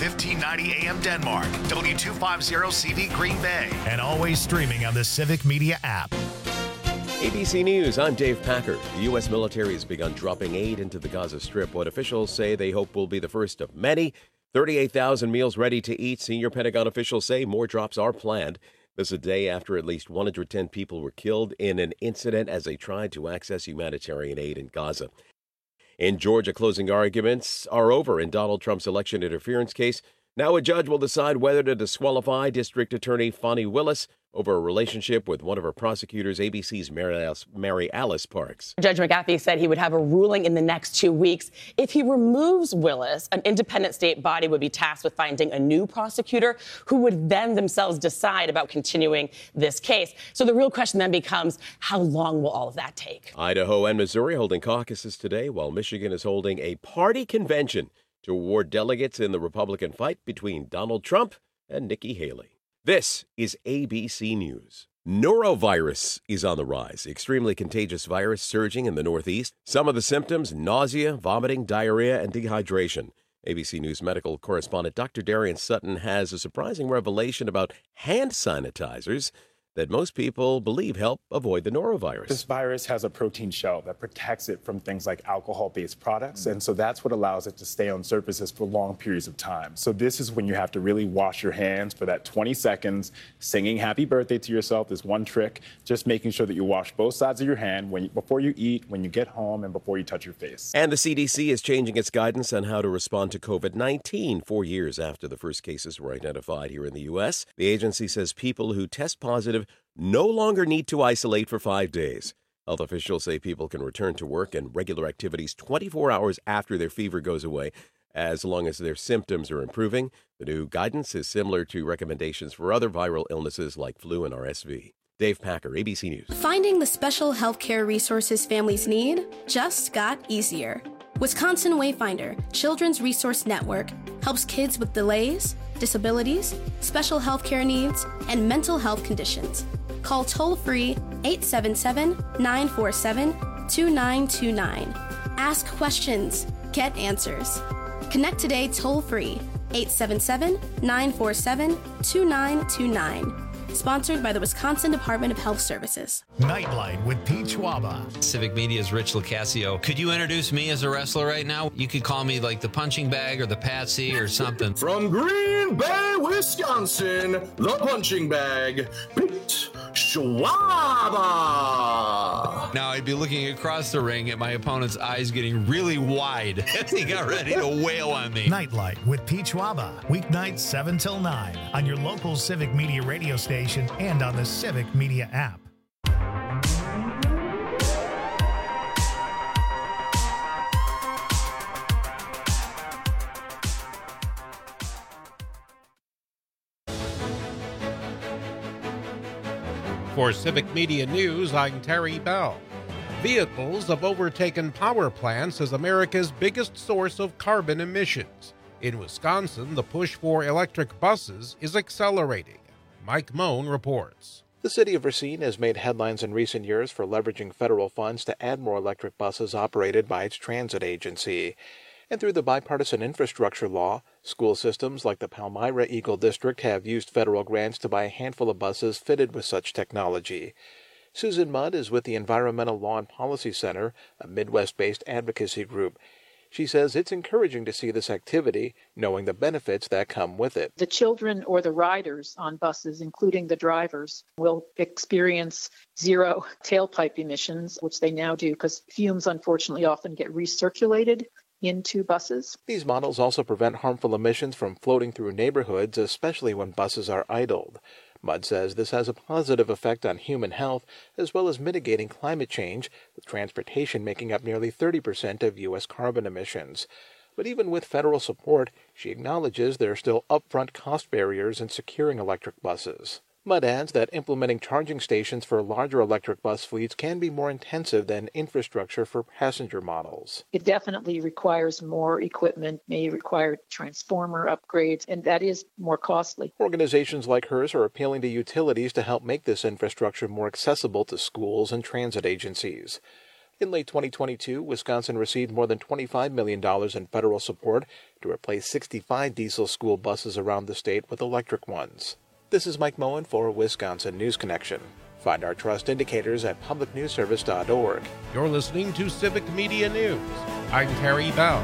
1590 AM Denmark, W250CV Green Bay, and always streaming on the Civic Media app. ABC News, I'm Dave Packer. The U.S. military has begun dropping aid into the Gaza Strip, what officials say they hope will be the first of many. 38,000 meals ready to eat. Senior Pentagon officials say more drops are planned. This is a day after at least 110 people were killed in an incident as they tried to access humanitarian aid in Gaza. In Georgia, closing arguments are over in Donald Trump's election interference case. Now a judge will decide whether to disqualify District Attorney Fani Willis over a relationship with one of her prosecutors, ABC's Mary Alice Parks. Judge McAfee said he would have a ruling in the next 2 weeks. If he removes Willis, an independent state body would be tasked with finding a new prosecutor who would then themselves decide about continuing this case. So the real question then becomes, how long will all of that take? Idaho and Missouri holding caucuses today, while Michigan is holding a party convention to award delegates in the Republican fight between Donald Trump and Nikki Haley. This is ABC News. Norovirus is on the rise. Extremely contagious virus surging in the Northeast. Some of the symptoms: nausea, vomiting, diarrhea, and dehydration. ABC News medical correspondent Dr. Darian Sutton has a surprising revelation about hand sanitizers that most people believe help avoid the norovirus. This virus has a protein shell that protects it from things like alcohol-based products, and so that's what allows it to stay on surfaces for long periods of time. So this is when you have to really wash your hands for that 20 seconds, singing happy birthday to yourself is one trick, just making sure that you wash both sides of your hand before you eat, when you get home, and before you touch your face. And the CDC is changing its guidance on how to respond to COVID-19 4 years after the first cases were identified here in the U.S. The agency says people who test positive no longer need to isolate for 5 days. Health officials say people can return to work and regular activities 24 hours after their fever goes away, as long as their symptoms are improving. The new guidance is similar to recommendations for other viral illnesses like flu and RSV. Dave Packer, ABC News. Finding the special healthcare resources families need just got easier. Wisconsin Wayfinder Children's Resource Network helps kids with delays, disabilities, special healthcare needs, and mental health conditions. Call toll-free 877-947-2929. Ask questions. Get answers. Connect today toll-free 877-947-2929. Sponsored by the Wisconsin Department of Health Services. Nightlight with Pete Schwaba. Civic Media's Rich Locascio. Could you introduce me as a wrestler right now? You could call me like the punching bag or the patsy or something. From Green Bay, Wisconsin, the punching bag, Pete Schwaba. Now I'd be looking across the ring at my opponent's eyes getting really wide as he got ready to wail on me. Nightlight with Pete Schwaba. Weeknights 7 till 9 on your local Civic Media radio station and on the Civic Media app. For Civic Media News, I'm Terry Bell. Vehicles have overtaken power plants as America's biggest source of carbon emissions. In Wisconsin, the push for electric buses is accelerating. Mike Moan reports. The city of Racine has made headlines in recent years for leveraging federal funds to add more electric buses operated by its transit agency. And through the bipartisan infrastructure law, school systems like the Palmyra Eagle District have used federal grants to buy a handful of buses fitted with such technology. Susan Mudd is with the Environmental Law and Policy Center, a Midwest-based advocacy group. She says it's encouraging to see this activity, knowing the benefits that come with it. The children or the riders on buses, including the drivers, will experience zero tailpipe emissions, which they now do because fumes unfortunately often get recirculated into buses. These models also prevent harmful emissions from floating through neighborhoods, especially when buses are idled. Mudd says this has a positive effect on human health, as well as mitigating climate change, with transportation making up nearly 30% of U.S. carbon emissions. But even with federal support, she acknowledges there are still upfront cost barriers in securing electric buses. Mudd adds that implementing charging stations for larger electric bus fleets can be more intensive than infrastructure for passenger models. It definitely requires more equipment, may require transformer upgrades, and that is more costly. Organizations like hers are appealing to utilities to help make this infrastructure more accessible to schools and transit agencies. In late 2022, Wisconsin received more than $25 million in federal support to replace 65 diesel school buses around the state with electric ones. This is Mike Moen for Wisconsin News Connection. Find our trust indicators at publicnewsservice.org. You're listening to Civic Media News. I'm Terry Bell.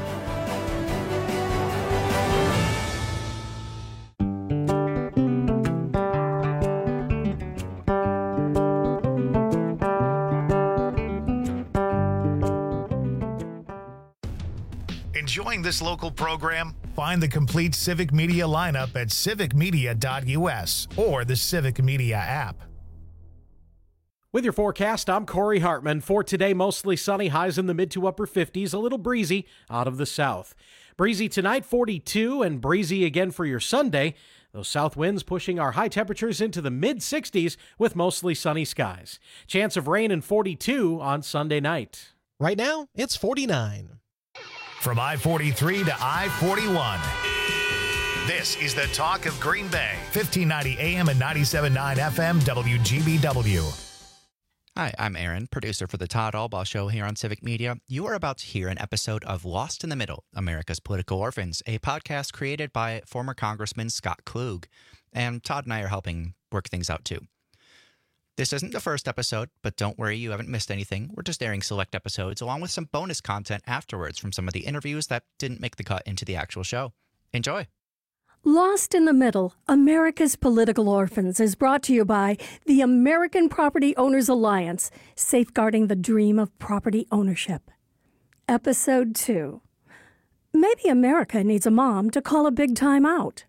Enjoying this local program? Find the complete Civic Media lineup at civicmedia.us or the Civic Media app. With your forecast, I'm Corey Hartman. For today, mostly sunny, highs in the mid to upper 50s, a little breezy out of the south. Breezy tonight, 42, and breezy again for your Sunday. Those south winds pushing our high temperatures into the mid-60s with mostly sunny skies. Chance of rain and 42 on Sunday night. Right now, it's 49. From I-43 to I-41. This is the talk of Green Bay. 1590 AM and 97.9 FM WGBW. Hi, I'm Aaron, producer for the Todd Albaugh Show here on Civic Media. You are about to hear an episode of Lost in the Middle, America's Political Orphans, a podcast created by former Congressman Scott Klug. And Todd and I are helping work things out too. This isn't the first episode, but don't worry, you haven't missed anything. We're just airing select episodes along with some bonus content afterwards from some of the interviews that didn't make the cut into the actual show. Enjoy! Lost in the Middle, America's Political Orphans is brought to you by the American Property Owners Alliance, safeguarding the dream of property ownership. Episode 2. Maybe America needs a mom to call a big time out.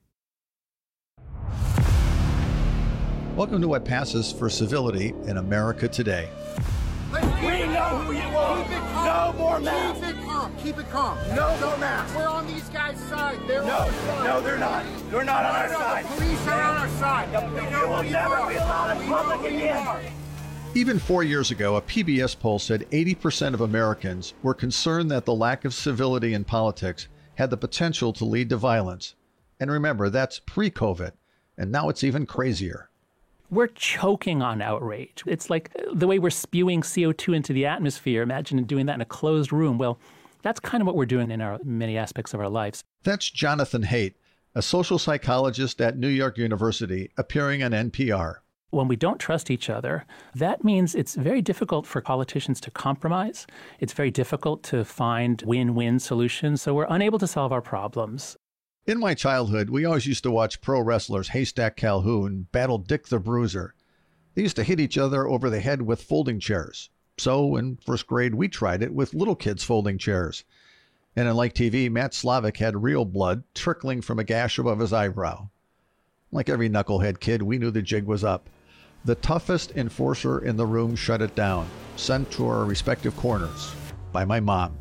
Welcome to what passes for civility in America today. We know who you are. No more masks. Keep it calm. Keep it calm. No more masks. We're on these guys' side. They're on our side. No, they're not. They're not on our side. The police are on our side. You will never be allowed in public again. Even 4 years ago, a PBS poll said 80% of Americans were concerned that the lack of civility in politics had the potential to lead to violence. And remember, that's pre-COVID. And now it's even crazier. We're choking on outrage. It's like the way we're spewing CO2 into the atmosphere. Imagine doing that in a closed room. Well, that's kind of what we're doing in our many aspects of our lives. That's Jonathan Haidt, a social psychologist at New York University, appearing on NPR. When we don't trust each other, that means it's very difficult for politicians to compromise. It's very difficult to find win-win solutions. So we're unable to solve our problems. In my childhood, we always used to watch pro wrestlers Haystack Calhoun battle Dick the Bruiser. They used to hit each other over the head with folding chairs. So in first grade, we tried it with little kids' folding chairs. And unlike TV, Matt Slavic had real blood trickling from a gash above his eyebrow. Like every knucklehead kid, we knew the jig was up. The toughest enforcer in the room shut it down, sent to our respective corners by my mom.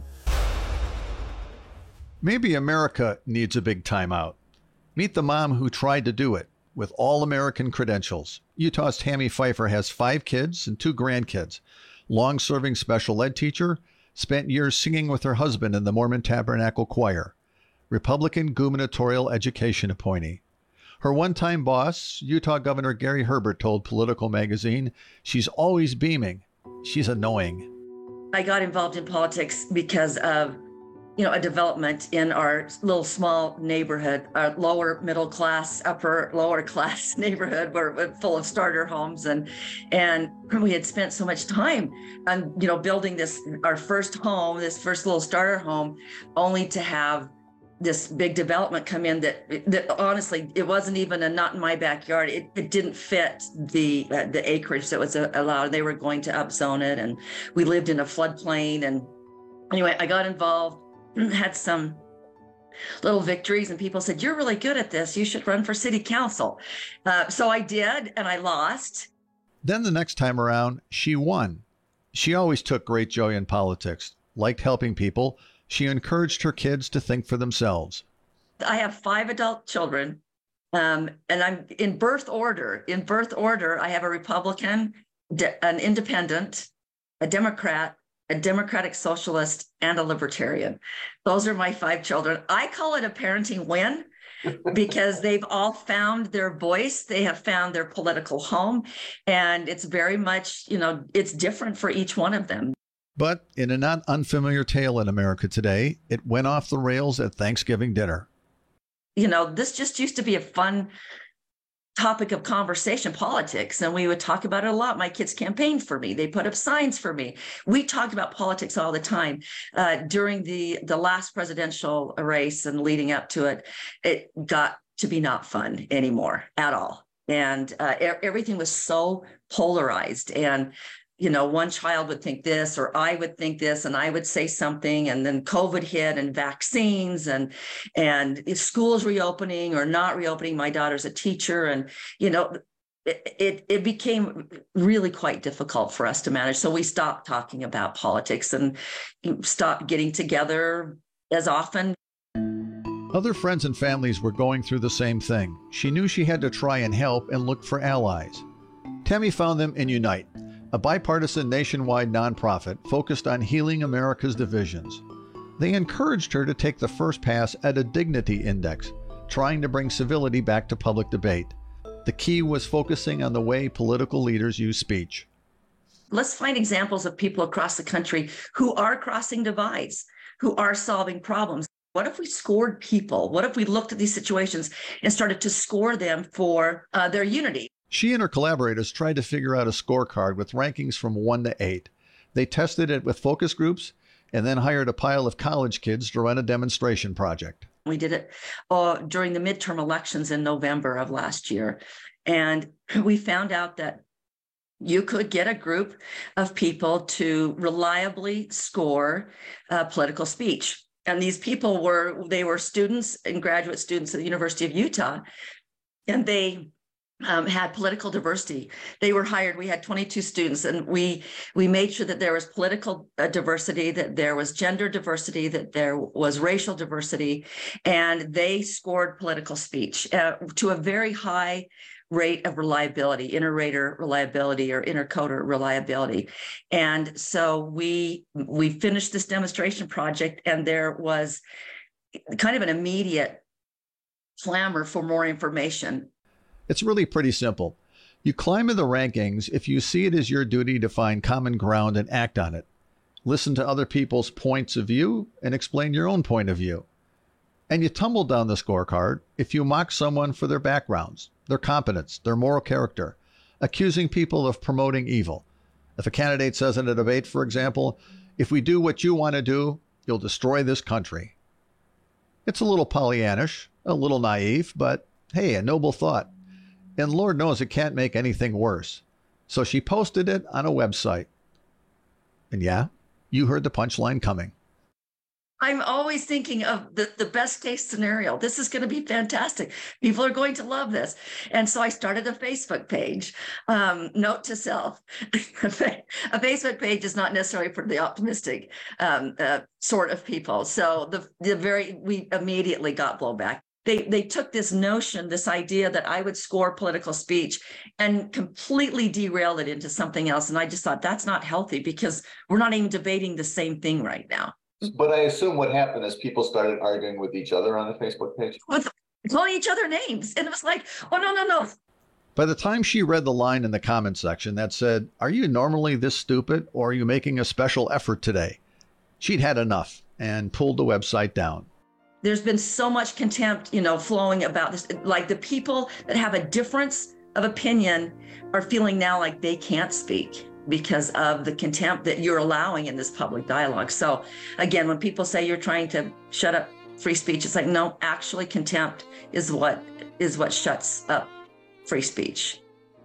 Maybe America needs a big timeout. Meet the mom who tried to do it with all-American credentials. Utah's Tammy Pfeiffer has 5 kids and 2 grandkids. Long-serving special ed teacher, spent years singing with her husband in the Mormon Tabernacle Choir. Republican gubernatorial education appointee. Her one-time boss, Utah Governor Gary Herbert, told Political Magazine, she's always beaming. She's annoying. I got involved in politics because of a development in our little small neighborhood, our lower middle class, upper lower class neighborhood, we're full of starter homes, and we had spent so much time on building our first home, this first little starter home, only to have this big development come in that honestly, it wasn't even a not in my backyard. It didn't fit the acreage that was allowed. They were going to upzone it, and we lived in a floodplain. And anyway, I got involved. Had some little victories, and people said, you're really good at this. You should run for city council. So I did, and I lost. Then the next time around, she won. She always took great joy in politics, liked helping people. She encouraged her kids to think for themselves. I have 5 adult children, and I'm in birth order. In birth order, I have a Republican, an independent, a Democrat, a Democratic Socialist, and a Libertarian. Those are my 5 children. I call it a parenting win because they've all found their voice. They have found their political home. And it's very much, it's different for each one of them. But in a not unfamiliar tale in America today, it went off the rails at Thanksgiving dinner. You know, this just used to be a fun topic of conversation, politics, and we would talk about it a lot. My kids campaigned for me. They put up signs for me. We talked about politics all the time. During the last presidential race and leading up to it, it got to be not fun anymore at all. And everything was so polarized. And you know, one child would think this, or I would think this, and I would say something, and then COVID hit, and vaccines, and if schools reopening or not reopening. My daughter's a teacher, and you know, it became really quite difficult for us to manage. So we stopped talking about politics and stopped getting together as often. Other friends and families were going through the same thing. She knew she had to try and help and look for allies. Tammy found them in Unite, a bipartisan nationwide nonprofit focused on healing America's divisions. They encouraged her to take the first pass at a dignity index, trying to bring civility back to public debate. The key was focusing on the way political leaders use speech. Let's find examples of people across the country who are crossing divides, who are solving problems. What if we scored people? What if we looked at these situations and started to score them for their unity? She and her collaborators tried to figure out a scorecard with rankings from 1 to 8. They tested it with focus groups and then hired a pile of college kids to run a demonstration project. We did it during the midterm elections in November of last year. And we found out that you could get a group of people to reliably score political speech. And these people were students and graduate students at the University of Utah, and they had political diversity. They were hired. We had 22 students, and we made sure that there was political diversity, that there was gender diversity, that there was racial diversity, and they scored political speech to a very high rate of reliability, inter-rater reliability or intercoder reliability. And so we finished this demonstration project, and there was kind of an immediate clamor for more information. It's really pretty simple. You climb in the rankings if you see it as your duty to find common ground and act on it. Listen to other people's points of view and explain your own point of view. And you tumble down the scorecard if you mock someone for their backgrounds, their competence, their moral character, accusing people of promoting evil. If a candidate says in a debate, for example, if we do what you want to do, you'll destroy this country. It's a little Pollyannish, a little naive, but hey, a noble thought. And Lord knows it can't make anything worse. So she posted it on a website. And yeah, you heard the punchline coming. I'm always thinking of the best case scenario. This is going to be fantastic. People are going to love this. And so I started a Facebook page. Note to self, a Facebook page is not necessarily for the optimistic sort of people. So we immediately got blowback. They took this notion, this idea that I would score political speech and completely derail it into something else. And I just thought that's not healthy because we're not even debating the same thing right now. But I assume what happened is people started arguing with each other on the Facebook page. With calling each other names. And it was like, oh, no. By the time she read the line in the comment section that said, "Are you normally this stupid, or are you making a special effort today?" she'd had enough and pulled the website down. There's been so much contempt, flowing about this. Like the people that have a difference of opinion are feeling now like they can't speak because of the contempt that you're allowing in this public dialogue. So again, when people say you're trying to shut up free speech, it's like, no, actually contempt is what shuts up free speech.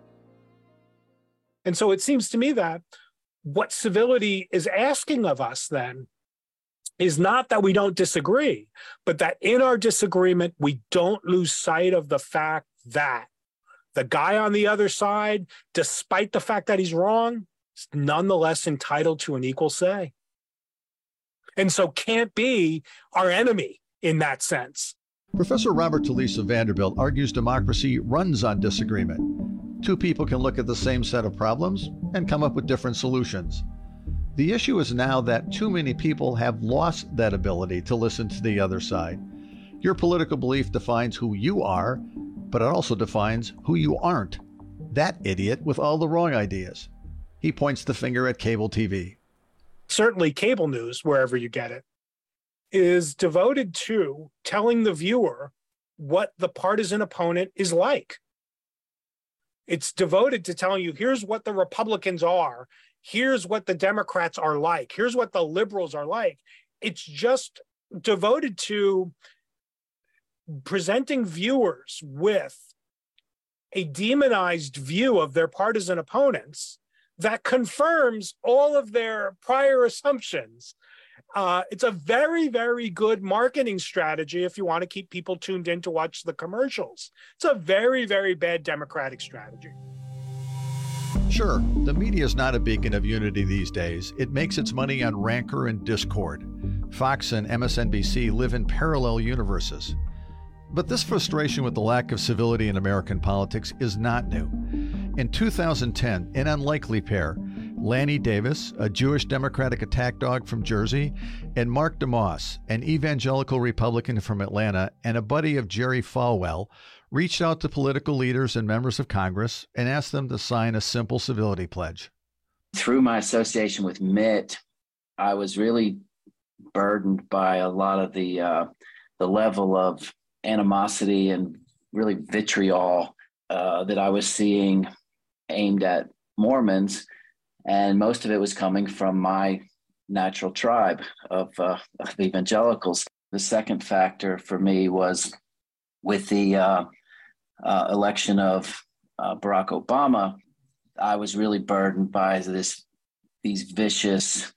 And so it seems to me that what civility is asking of us then is not that we don't disagree, but that in our disagreement, we don't lose sight of the fact that the guy on the other side, despite the fact that he's wrong, is nonetheless entitled to an equal say. And so can't be our enemy in that sense. Professor Robert Talisse of Vanderbilt argues democracy runs on disagreement. Two people can look at the same set of problems and come up with different solutions. The issue is now that too many people have lost that ability to listen to the other side. Your political belief defines who you are, but it also defines who you aren't. That idiot with all the wrong ideas. He points the finger at cable TV. certainly cable news, wherever you get it, is devoted to telling the viewer what the partisan opponent is like. It's devoted to telling you, here's what the Republicans are, here's what the Democrats are like, here's what the liberals are like. It's just devoted to presenting viewers with a demonized view of their partisan opponents that confirms all of their prior assumptions. It's a very, very good marketing strategy if you want to keep people tuned in to watch the commercials. It's a very, very bad Democratic strategy. Sure, the media is not a beacon of unity these days. It makes its money on rancor and discord. Fox and MSNBC live in parallel universes. But this frustration with the lack of civility in American politics is not new. In 2010, an unlikely pair, Lanny Davis, a Jewish Democratic attack dog from Jersey, and Mark DeMoss, an evangelical Republican from Atlanta and a buddy of Jerry Falwell, reached out to political leaders and members of Congress and asked them to sign a simple civility pledge. Through my association with Mitt, I was really burdened by a lot of the level of animosity and really vitriol that I was seeing aimed at Mormons. And most of it was coming from my natural tribe of evangelicals. The second factor for me was with the election of Barack Obama, I was really burdened by these vicious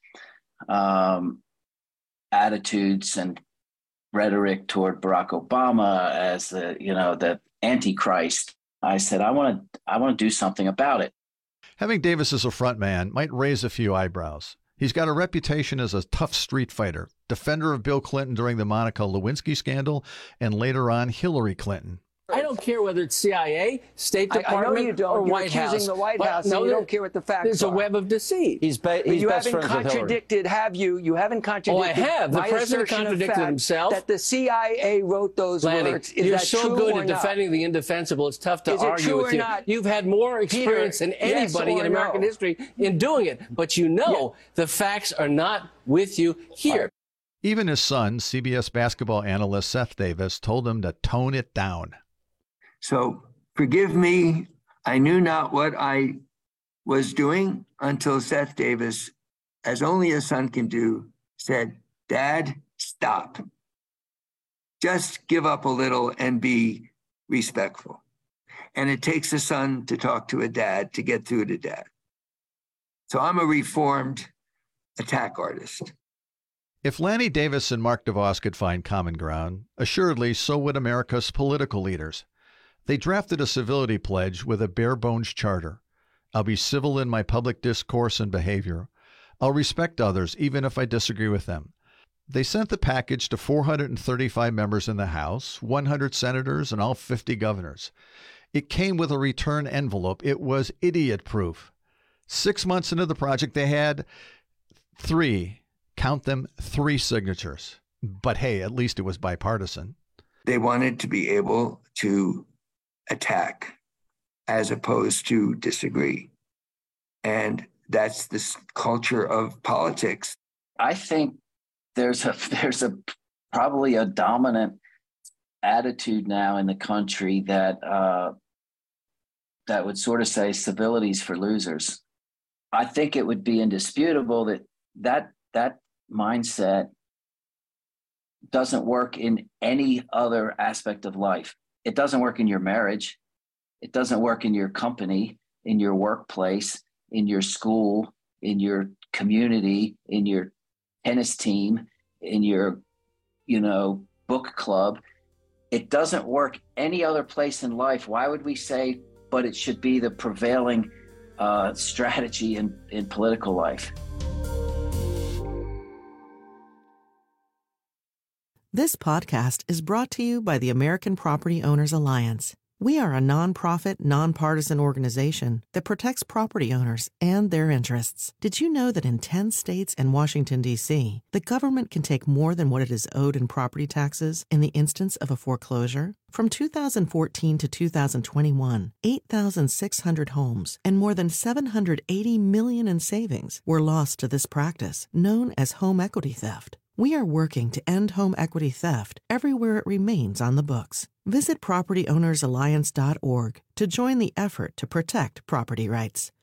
attitudes and rhetoric toward Barack Obama as the Antichrist. I said, I want to do something about it. Having Davis as a front man might raise a few eyebrows. He's got a reputation as a tough street fighter, defender of Bill Clinton during the Monica Lewinsky scandal, and later on Hillary Clinton. I don't care whether it's CIA, State Department, I know you don't. or You're White House. accusing the White House, and you don't care what the facts There's are. a web of deceit. You haven't contradicted, have you? You haven't contradicted. Oh, I have. The my president assertion of contradicted fact himself. That the CIA wrote those Lanny, words. Is you're that so true good or at not? defending the indefensible. It's tough to Is it argue true with or you. not? You've had more experience Peter, than anybody yes in American no? history in doing it. But you know the facts are not with you here. Even his son, CBS basketball analyst Seth Davis, told him to tone it down. So forgive me. I knew not what I was doing until Seth Davis, as only a son can do, said, "Dad, stop. Just give up a little and be respectful." And it takes a son to talk to a dad to get through to dad. So I'm a reformed attack artist. If Lanny Davis and Mark DeVos could find common ground, assuredly so would America's political leaders. They drafted a civility pledge with a bare-bones charter. I'll be civil in my public discourse and behavior. I'll respect others, even if I disagree with them. They sent the package to 435 members in the House, 100 senators, and all 50 governors. It came with a return envelope. It was idiot-proof. 6 months into the project, they had three signatures. But hey, at least it was bipartisan. They wanted to be able to attack as opposed to disagree. And that's this culture of politics. I think there's probably a dominant attitude now in the country that would sort of say civility's for losers. I think it would be indisputable that mindset doesn't work in any other aspect of life. It doesn't work in your marriage. It doesn't work in your company, in your workplace, in your school, in your community, in your tennis team, in your, book club. It doesn't work any other place in life. Why would we say, but it should be the prevailing strategy in political life? This podcast is brought to you by the American Property Owners Alliance. We are a nonprofit, nonpartisan organization that protects property owners and their interests. Did you know that in 10 states and Washington, D.C., the government can take more than what it is owed in property taxes in the instance of a foreclosure? From 2014 to 2021, 8,600 homes and more than $780 million in savings were lost to this practice, known as home equity theft. We are working to end home equity theft everywhere it remains on the books. Visit PropertyOwnersAlliance.org to join the effort to protect property rights.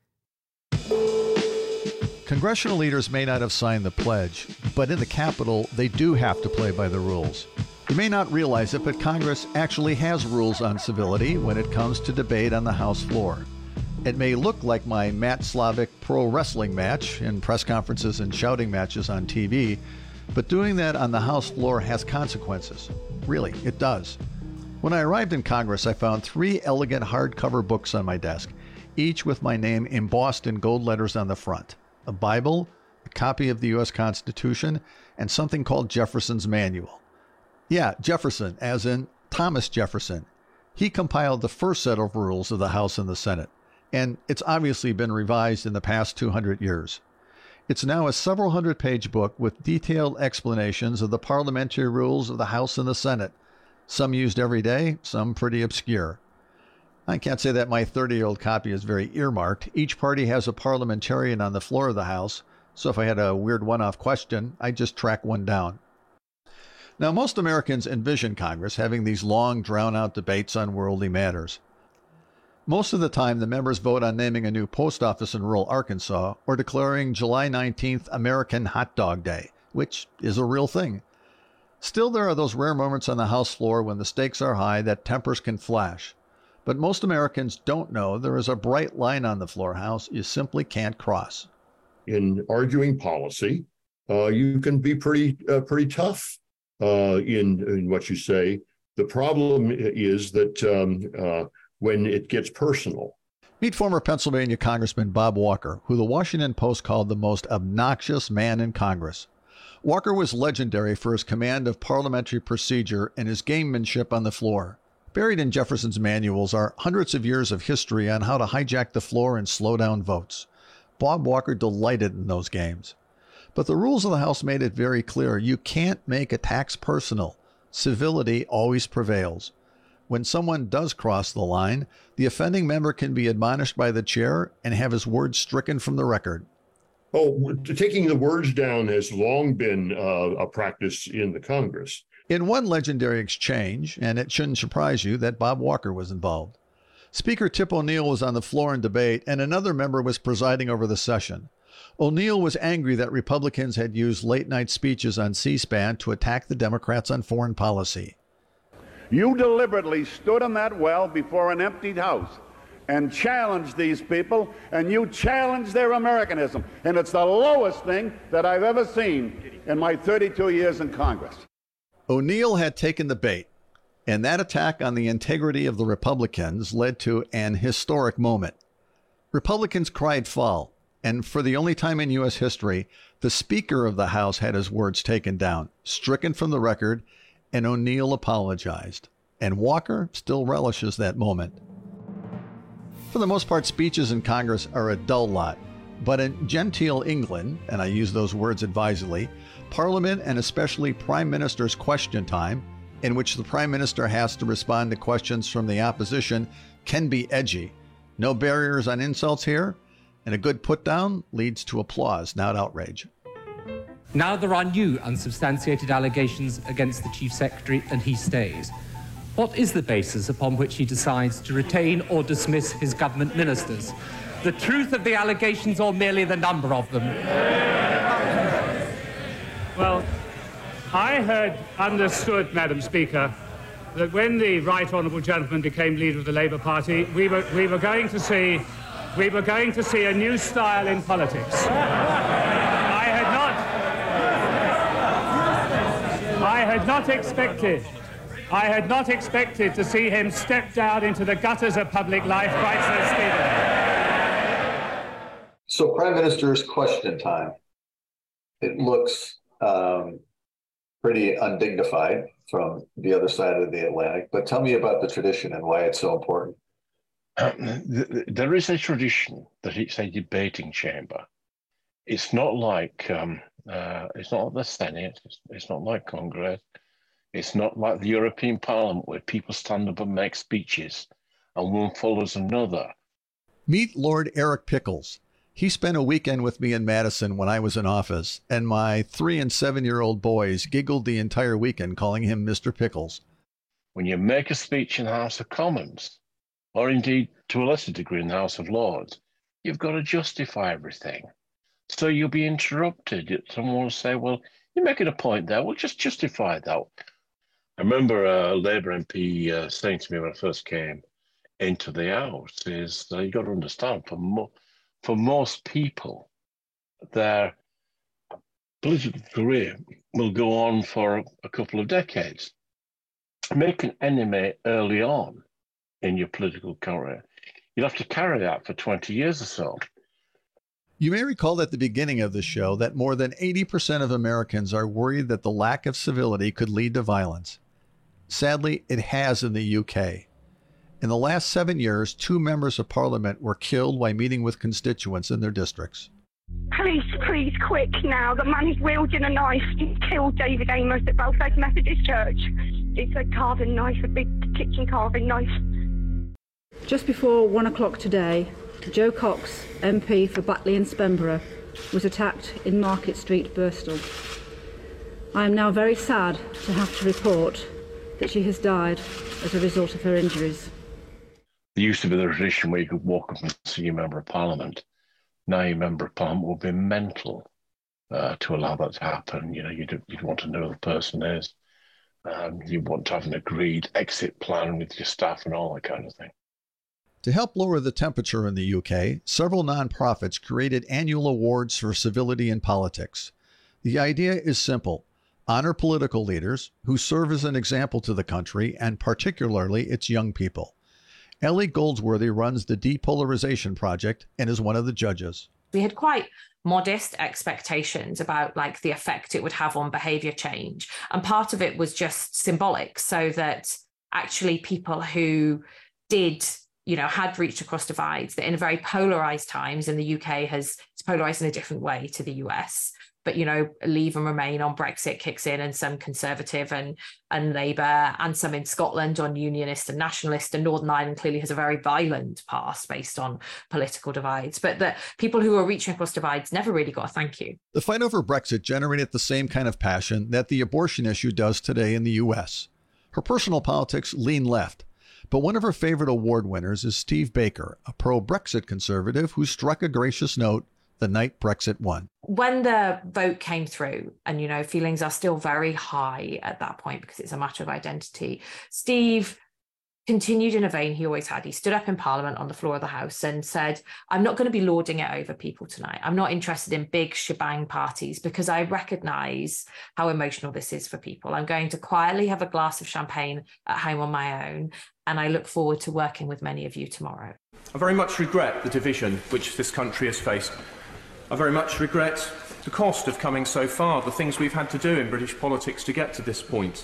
Congressional leaders may not have signed the pledge, but in the Capitol, they do have to play by the rules. You may not realize it, but Congress actually has rules on civility when it comes to debate on the House floor. It may look like my Matt Slavic pro wrestling match in press conferences and shouting matches on TV, but doing that on the House floor has consequences. Really, it does. When I arrived in Congress, I found 3 elegant hardcover books on my desk, each with my name embossed in gold letters on the front. A Bible, a copy of the U.S. Constitution, and something called Jefferson's Manual. Yeah, Jefferson, as in Thomas Jefferson. He compiled the first set of rules of the House and the Senate, and it's obviously been revised in the past 200 years. It's now a several hundred-page book with detailed explanations of the parliamentary rules of the House and the Senate, some used every day, some pretty obscure. I can't say that my 30-year-old copy is very earmarked. Each party has a parliamentarian on the floor of the House, so if I had a weird one-off question, I'd just track one down. Now, most Americans envision Congress having these long, drawn-out debates on worldly matters. Most of the time, the members vote on naming a new post office in rural Arkansas or declaring July 19th American Hot Dog Day, which is a real thing. Still, there are those rare moments on the House floor when the stakes are high that tempers can flash. But most Americans don't know there is a bright line on the floor, House, you simply can't cross. In arguing policy, you can be pretty tough in what you say. The problem is that when it gets personal. Meet former Pennsylvania Congressman Bob Walker, who the Washington Post called the most obnoxious man in Congress. Walker was legendary for his command of parliamentary procedure and his gamemanship on the floor. Buried in Jefferson's manuals are hundreds of years of history on how to hijack the floor and slow down votes. Bob Walker delighted in those games. But the rules of the House made it very clear you can't make attacks personal. Civility always prevails. When someone does cross the line, the offending member can be admonished by the chair and have his words stricken from the record. Oh, taking the words down has long been a practice in the Congress. In one legendary exchange, and it shouldn't surprise you that Bob Walker was involved. Speaker Tip O'Neill was on the floor in debate, and another member was presiding over the session. O'Neill was angry that Republicans had used late-night speeches on C-SPAN to attack the Democrats on foreign policy. You deliberately stood in that well before an emptied house and challenged these people, and you challenged their Americanism. And it's the lowest thing that I've ever seen in my 32 years in Congress. O'Neill had taken the bait, and that attack on the integrity of the Republicans led to an historic moment. Republicans cried foul, and for the only time in U.S. history, the Speaker of the House had his words taken down, stricken from the record, and O'Neill apologized. And Walker still relishes that moment. For the most part, speeches in Congress are a dull lot. But in genteel England, and I use those words advisedly, Parliament and especially Prime Minister's question time, in which the Prime Minister has to respond to questions from the opposition, can be edgy. No barriers on insults here, and a good put-down leads to applause, not outrage. Now there are new unsubstantiated allegations against the Chief Secretary, and he stays. What is the basis upon which he decides to retain or dismiss his government ministers? The truth of the allegations or merely the number of them? Well, I had understood, Madam Speaker, that when the Right Honourable Gentleman became leader of the Labour Party, we were going to see a new style in politics. I had not expected to see him step down into the gutters of public life quite so speedily. So, Prime Minister's question time. It looks pretty undignified. from the other side of the Atlantic. But tell me about the tradition and why it's so important. There is a tradition that it's a debating chamber. It's not like the Senate. It's not like Congress. It's not like the European Parliament where people stand up and make speeches and one follows another. Meet Lord Eric Pickles. He spent a weekend with me in Madison when I was in office, and my 3- and 7-year-old boys giggled the entire weekend calling him Mr. Pickles. When you make a speech in the House of Commons, or indeed to a lesser degree in the House of Lords, you've got to justify everything. So you'll be interrupted. Someone will say, well, you're making a point there. Well, just justify that. I remember a Labour MP saying to me when I first came into the House is you've got to understand, for most people, their political career will go on for a couple of decades. Make an enemy early on in your political career. You'll have to carry that for 20 years or so. You may recall at the beginning of the show that more than 80% of Americans are worried that the lack of civility could lead to violence. Sadly, it has in the UK. In the last 7 years, 2 members of parliament were killed while meeting with constituents in their districts. Police, please, quick now. The man is wielding a knife. He killed David Amos at Belfast Methodist Church. It's a carving knife, a big kitchen carving knife. Just before 1 o'clock today, Joe Cox, MP for Batley and Spenborough, was attacked in Market Street, Birstall. I am now very sad to have to report that she has died as a result of her injuries. There used to be the tradition where you could walk up and see a member of parliament. Now your member of parliament will be mental to allow that to happen. You know, you'd want to know who the person is. You want to have an agreed exit plan with your staff and all that kind of thing. To help lower the temperature in the UK, several nonprofits created annual awards for civility in politics. The idea is simple. Honor political leaders who serve as an example to the country and particularly its young people. Ellie Goldsworthy runs the Depolarization Project and is one of the judges. We had quite modest expectations about like the effect it would have on behavior change. And part of it was just symbolic, so that actually people who did, had reached across divides, that in very polarized times, and the UK it's polarized in a different way to the US. But, Leave and Remain on Brexit kicks in, and some Conservative and Labour, and some in Scotland on Unionist and Nationalist, and Northern Ireland clearly has a very violent past based on political divides. But the people who are reaching across divides never really got a thank you. The fight over Brexit generated the same kind of passion that the abortion issue does today in the US. Her personal politics lean left. But one of her favorite award winners is Steve Baker, a pro-Brexit conservative who struck a gracious note the night Brexit won. When the vote came through, and feelings are still very high at that point because it's a matter of identity, Steve continued in a vein he always had. He stood up in Parliament on the floor of the House and said, I'm not going to be lording it over people tonight. I'm not interested in big shebang parties because I recognise how emotional this is for people. I'm going to quietly have a glass of champagne at home on my own, and I look forward to working with many of you tomorrow. I very much regret the division which this country has faced. I very much regret the cost of coming so far, the things we've had to do in British politics to get to this point.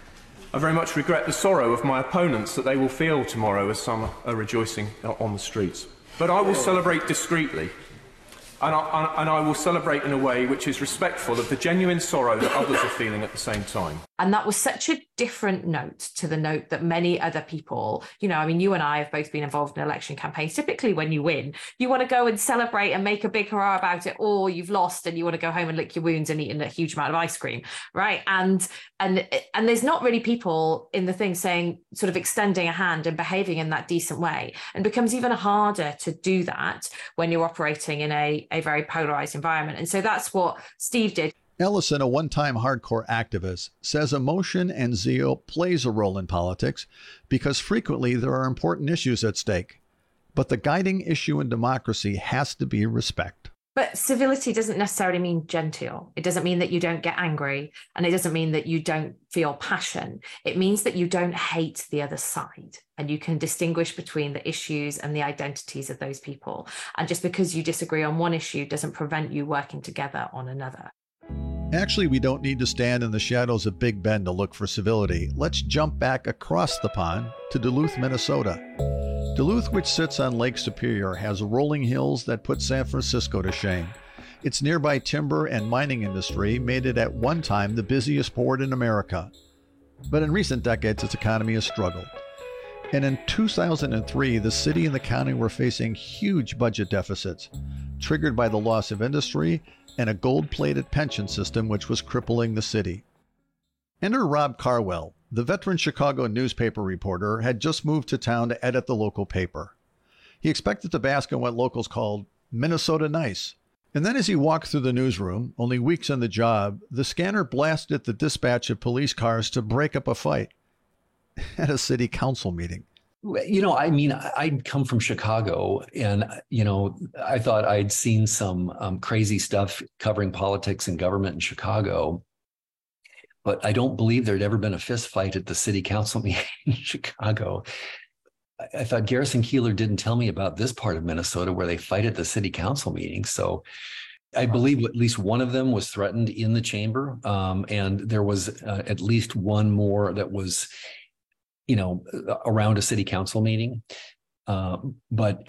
I very much regret the sorrow of my opponents that they will feel tomorrow as some are rejoicing on the streets. But I will celebrate discreetly, and I will celebrate in a way which is respectful of the genuine sorrow that others are feeling at the same time. And that was such a different note to the note that many other people, you and I have both been involved in election campaigns. Typically when you win, you want to go and celebrate and make a big hurrah about it, or you've lost and you want to go home and lick your wounds and eat a huge amount of ice cream, right? And there's not really people in the thing saying, sort of extending a hand and behaving in that decent way. And it becomes even harder to do that when you're operating in a very polarized environment. And so that's what Steve did. Ellison, a one-time hardcore activist, says emotion and zeal plays a role in politics because frequently there are important issues at stake. But the guiding issue in democracy has to be respect. But civility doesn't necessarily mean genteel. It doesn't mean that you don't get angry, and it doesn't mean that you don't feel passion. It means that you don't hate the other side, and you can distinguish between the issues and the identities of those people. And just because you disagree on one issue doesn't prevent you working together on another. Actually, we don't need to stand in the shadows of Big Bend to look for civility. Let's jump back across the pond to Duluth, Minnesota. Duluth, which sits on Lake Superior, has rolling hills that put San Francisco to shame. Its nearby timber and mining industry made it at one time the busiest port in America. But in recent decades, its economy has struggled. And in 2003, the city and the county were facing huge budget deficits, triggered by the loss of industry and a gold-plated pension system which was crippling the city. Enter Rob Carwell. The veteran Chicago newspaper reporter had just moved to town to edit the local paper. He expected to bask in what locals called Minnesota nice. And then as he walked through the newsroom, only weeks on the job, the scanner blasted the dispatch of police cars to break up a fight at a city council meeting. You know, I mean, I'd come from Chicago and, you know, I thought I'd seen some crazy stuff covering politics and government in Chicago, but I don't believe there'd ever been a fist fight at the city council meeting in Chicago. I thought Garrison Keillor didn't tell me about this part of Minnesota where they fight at the city council meeting. So I believe at least one of them was threatened in the chamber. And there was at least one more that was, you know, around a city council meeting. But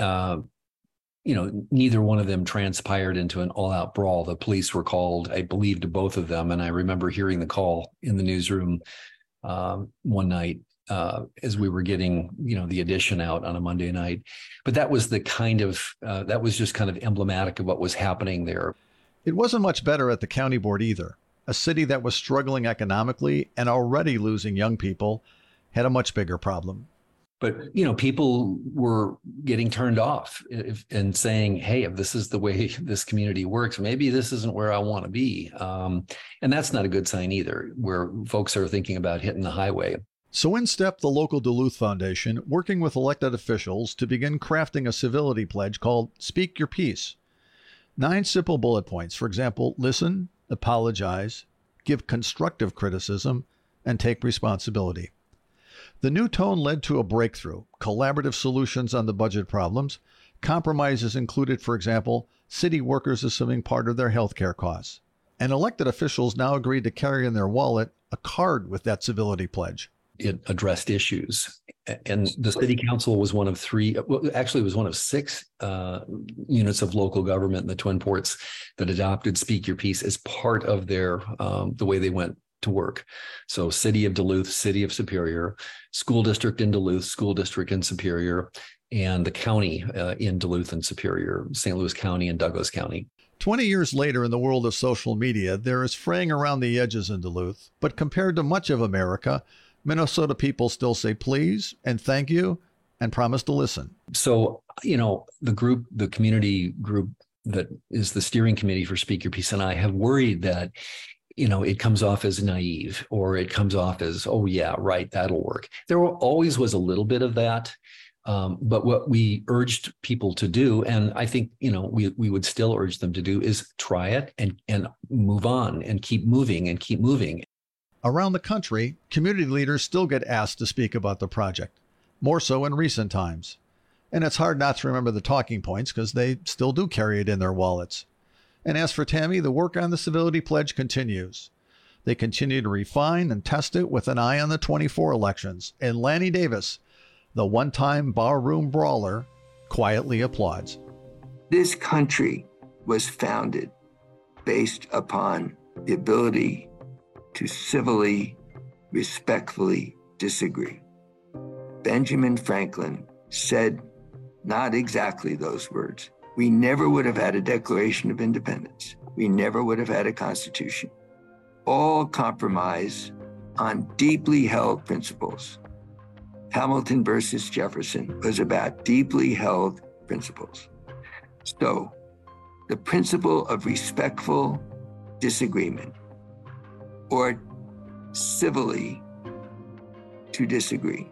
you know, neither one of them transpired into an all-out brawl. The police were called, I believe, to both of them. And I remember hearing the call in the newsroom one night as we were getting, you know, the edition out on a Monday night. But that was the kind of, that was just kind of emblematic of what was happening there. It wasn't much better at the county board either. A city that was struggling economically and already losing young people had a much bigger problem. But, you know, people were getting turned off and saying, hey, if this is the way this community works, maybe this isn't where I want to be. And that's not a good sign either, where folks are thinking about hitting the highway. So in stepped the local Duluth Foundation, working with elected officials to begin crafting a civility pledge called Speak Your Piece. 9 simple bullet points. For example, listen, apologize, give constructive criticism, and take responsibility. The new tone led to a breakthrough, collaborative solutions on the budget problems. Compromises included, for example, city workers assuming part of their health care costs. And elected officials now agreed to carry in their wallet a card with that civility pledge. It addressed issues. And the city council was one of 3, well, actually it was one of 6 units of local government in the Twin Ports that adopted Speak Your Piece as part of their, the way they went to work. So City of Duluth, City of Superior, School District in Duluth, School District in Superior, and the county in Duluth and Superior, St. Louis County and Douglas County. 20 years later in the world of social media, there is fraying around the edges in Duluth, but compared to much of America, Minnesota people still say please and thank you and promise to listen. So, you know, the community group that is the steering committee for Speak Your Piece and I have worried that, you know, it comes off as naive or it comes off as, oh, yeah, right, that'll work. There always was a little bit of that. But what we urged people to do, and I think, you know, we would still urge them to do, is try it and move on and keep moving and keep moving. Around the country, community leaders still get asked to speak about the project, more so in recent times. And it's hard not to remember the talking points because they still do carry it in their wallets. And as for Tammy, the work on the Civility Pledge continues. They continue to refine and test it with an eye on the 24 elections. And Lanny Davis, the one-time barroom brawler, quietly applauds. This country was founded based upon the ability to civilly, respectfully disagree. Benjamin Franklin said not exactly those words. We never would have had a Declaration of Independence. We never would have had a Constitution. All compromise on deeply held principles. Hamilton versus Jefferson was about deeply held principles. So the principle of respectful disagreement, or civilly to disagree,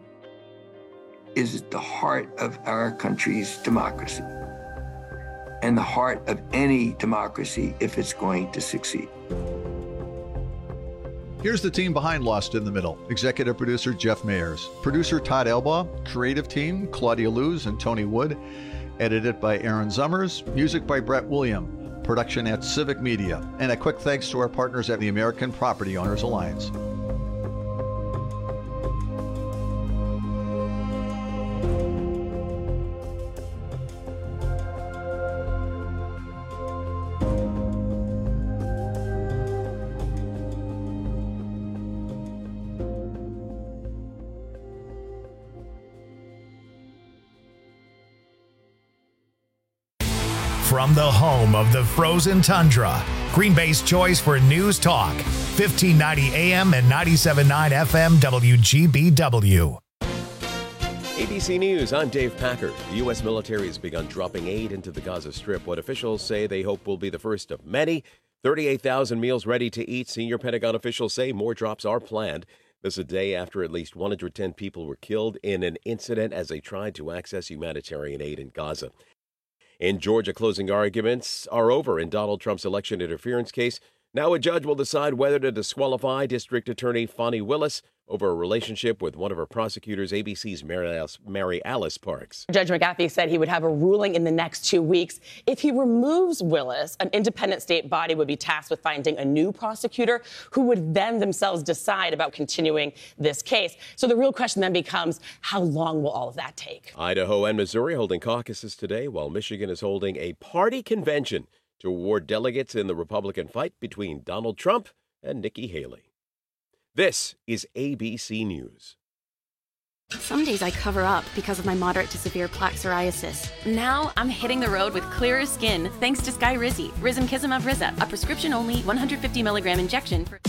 is at the heart of our country's democracy and the heart of any democracy if it's going to succeed. Here's the team behind Lost in the Middle. Executive producer Jeff Mayers. Producer Todd Elbaugh. Creative team Claudia Luz and Tony Wood. Edited by Aaron Zummers. Music by Brett William. production at Civic Media. And a quick thanks to our partners at the American Property Owners Alliance. From the home of the frozen tundra, Green Bay's choice for news talk, 1590 AM and 97.9 FM WGBW. ABC News, I'm Dave Packer. The U.S. military has begun dropping aid into the Gaza Strip, what officials say they hope will be the first of many. 38,000 meals ready to eat. Senior Pentagon officials say more drops are planned. This is a day after at least 110 people were killed in an incident as they tried to access humanitarian aid in Gaza. In Georgia, closing arguments are over in Donald Trump's election interference case. Now a judge will decide whether to disqualify District Attorney Fani Willis over a relationship with one of her prosecutors, ABC's Mary Alice Parks. Judge McAfee said he would have a ruling in the next 2 weeks. If he removes Willis, an independent state body would be tasked with finding a new prosecutor who would then themselves decide about continuing this case. So the real question then becomes, how long will all of that take? Idaho and Missouri holding caucuses today, while Michigan is holding a party convention to award delegates in the Republican fight between Donald Trump and Nikki Haley. This is ABC News. Some days I cover up because of my moderate to severe plaque psoriasis. Now I'm hitting the road with clearer skin thanks to Skyrizi, Rizumkizumab Riza, a prescription-only 150 milligram injection for...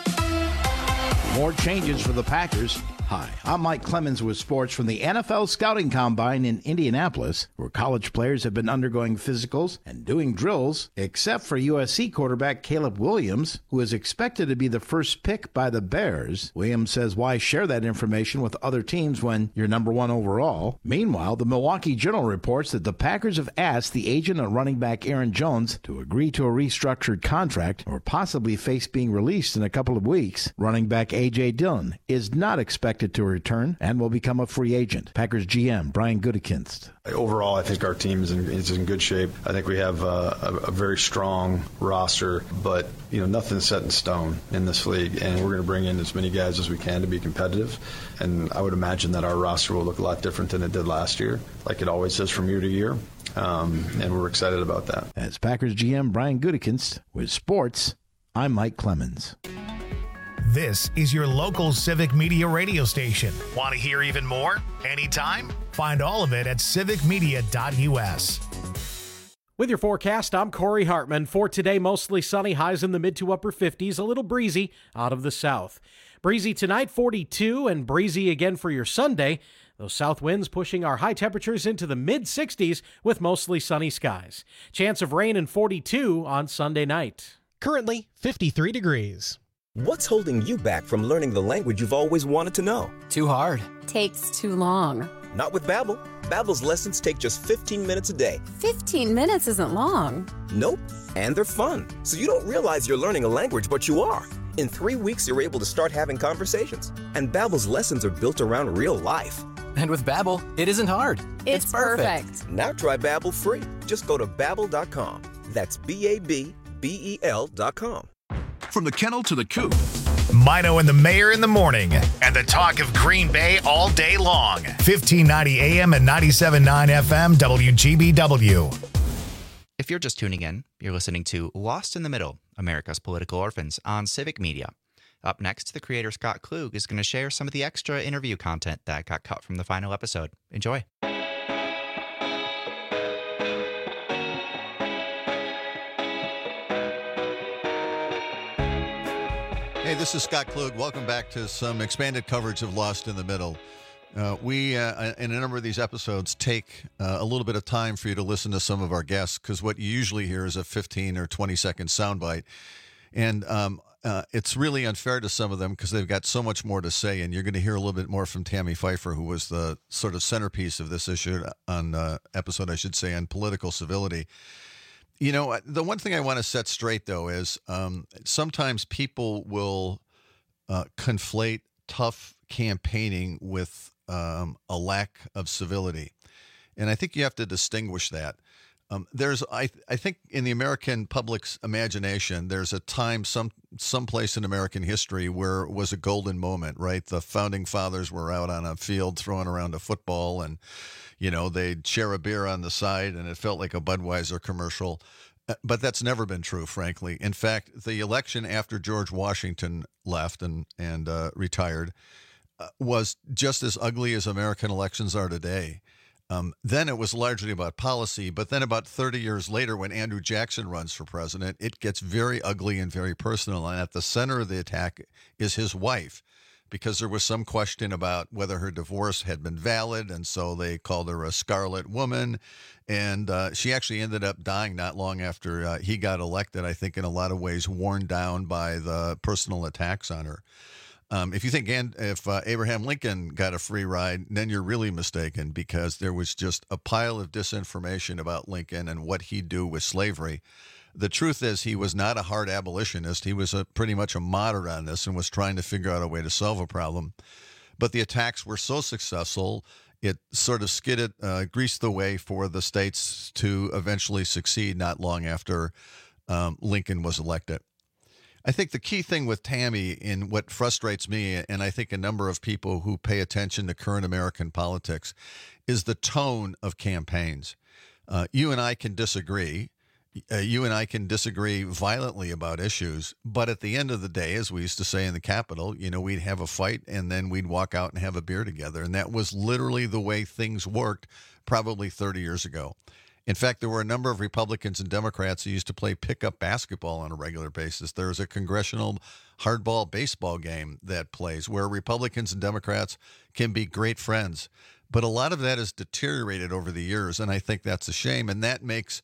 More changes for the Packers. Hi, I'm Mike Clemens with sports from the NFL Scouting Combine in Indianapolis, where college players have been undergoing physicals and doing drills, except for USC quarterback Caleb Williams, who is expected to be the first pick by the Bears. Williams says, why share that information with other teams when you're number one overall? Meanwhile, the Milwaukee Journal reports that the Packers have asked the agent of running back Aaron Jones to agree to a restructured contract or possibly face being released in a couple of weeks. Running back A.J. Dillon is not expected to return and will become a free agent. Packers GM Brian Gutekunst. Overall, I think our team is in good shape. I think we have a very strong roster, but nothing's set in stone in this league, and we're going to bring in as many guys as we can to be competitive. And I would imagine that our roster will look a lot different than it did last year, like it always does from year to year. And we're excited about that. As Packers GM Brian Gutekunst with sports, I'm Mike Clemens. This is your local Civic Media radio station. Want to hear even more? Anytime? Find all of it at civicmedia.us. With your forecast, I'm Corey Hartman. For today, mostly sunny, highs in the mid to upper 50s, a little breezy out of the south. Breezy tonight, 42, and breezy again for your Sunday. Those south winds pushing our high temperatures into the mid-60s with mostly sunny skies. Chance of rain and 42 on Sunday night. Currently, 53 degrees. What's holding you back from learning the language you've always wanted to know? Too hard. Takes too long. Not with Babbel. Babbel's lessons take just 15 minutes a day. 15 minutes isn't long. Nope. And they're fun. So you don't realize you're learning a language, but you are. In 3 weeks, you're able to start having conversations. And Babbel's lessons are built around real life. And with Babbel, it isn't hard. It's perfect. Now try Babbel free. Just go to Babbel.com. That's Babbel.com. From the kennel to the coop. Mino and the Mayor in the morning, and the talk of Green Bay all day long. 1590 AM and 97.9 FM WGBW. If you're just tuning in, you're listening to Lost in the Middle, America's Political Orphans on Civic Media. Up next, the creator Scott Klug is going to share some of the extra interview content that got cut from the final episode. Enjoy. Hey, this is Scott Klug. Welcome back to some expanded coverage of Lost in the Middle. We, in a number of these episodes, take a little bit of time for you to listen to some of our guests, because what you usually hear is a 15 or 20-second soundbite. And it's really unfair to some of them because they've got so much more to say, and you're going to hear a little bit more from Tammy Pfeiffer, who was the sort of centerpiece of this issue on episode, I should say, on political civility. You know, the one thing I want to set straight, though, is sometimes people will conflate tough campaigning with a lack of civility. And I think you have to distinguish that. I think in the American public's imagination, there's a time, someplace in American history where it was a golden moment, right? The founding fathers were out on a field throwing around a football, and they'd share a beer on the side, and it felt like a Budweiser commercial. But that's never been true, frankly. In fact, the election after George Washington left and retired was just as ugly as American elections are today. Then it was largely about policy, but then about 30 years later, when Andrew Jackson runs for president, it gets very ugly and very personal. And at the center of the attack is his wife, because there was some question about whether her divorce had been valid, and so they called her a scarlet woman. And she actually ended up dying not long after he got elected, I think in a lot of ways worn down by the personal attacks on her. If you think if Abraham Lincoln got a free ride, then you're really mistaken, because there was just a pile of disinformation about Lincoln and what he'd do with slavery. The truth is he was not a hard abolitionist. He was pretty much a moderate on this and was trying to figure out a way to solve a problem. But the attacks were so successful, it sort of greased the way for the states to eventually succeed not long after Lincoln was elected. I think the key thing with Tammy, and what frustrates me, and I think a number of people who pay attention to current American politics, is the tone of campaigns. You and I can disagree. You and I can disagree violently about issues, but at the end of the day, as we used to say in the Capitol, we'd have a fight and then we'd walk out and have a beer together. And that was literally the way things worked probably 30 years ago. In fact, there were a number of Republicans and Democrats who used to play pickup basketball on a regular basis. There's a congressional hardball baseball game that plays where Republicans and Democrats can be great friends. But a lot of that has deteriorated over the years, and I think that's a shame. And that makes